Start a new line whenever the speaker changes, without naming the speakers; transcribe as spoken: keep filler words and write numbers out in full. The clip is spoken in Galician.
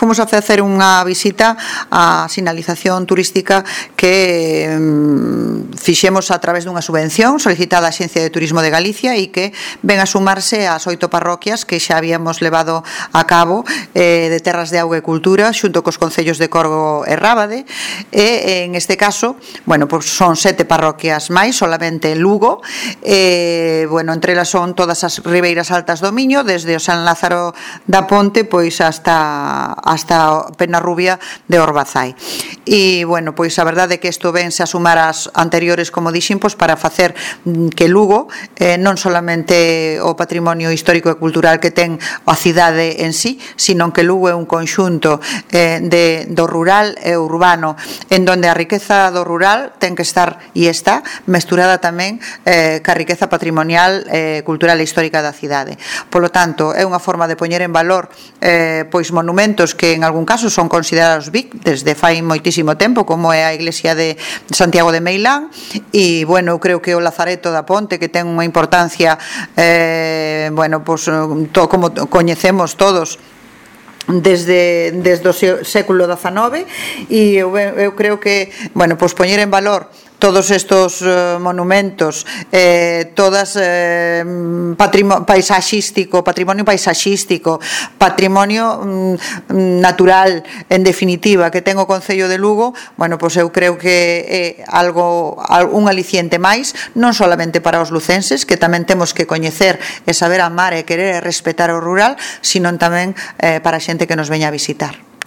fomos a facer unha visita á sinalización turística que mm, fixemos a través dunha subvención solicitada á Axencia de Turismo de Galicia e que ven a sumarse ás oito parroquias que xa habíamos levado a cabo eh, de Terras de Auga e Cultura xunto cos concellos de Corgo e Rábade, e en este caso, bueno, pues son sete parroquias máis, solamente en Lugo, e, bueno, entre elas son todas as ribeiras altas do Miño, desde o San Lázaro da Ponte pois hasta hasta Penarrubia de Orbazai. E, bueno, pois a verdade é que isto vense a sumar as anteriores, como dixen, pois para facer que Lugo eh, non solamente o patrimonio histórico e cultural que ten a cidade en sí, sino que Lugo é un conxunto eh, de, do rural e urbano, en donde a riqueza do rural ten que estar e está mesturada tamén eh, ca riqueza patrimonial, eh, cultural e histórica da cidade. Polo tanto, é unha forma de poñer en valor eh, pois monumentos que en algún caso son considerados B I C desde fai moitísimo tempo, como é a iglesia de Santiago de Meilán, e, bueno, eu creo que o Lazareto da Ponte, que ten unha importancia eh, bueno, pois, to, como coñecemos todos desde, desde o século dezanove, e eu, eu creo que, bueno, pois poñer en valor todos estos eh, monumentos, eh, todas eh, patrimonio paisaxístico, patrimonio paisaxístico, patrimonio mm, natural, en definitiva, que ten o Concello de Lugo, bueno, pois eu creo que é algo, un aliciente máis, non solamente para os lucenses, que tamén temos que coñecer e saber amar e querer e respetar o rural, sino tamén eh, para a xente que nos veña a visitar.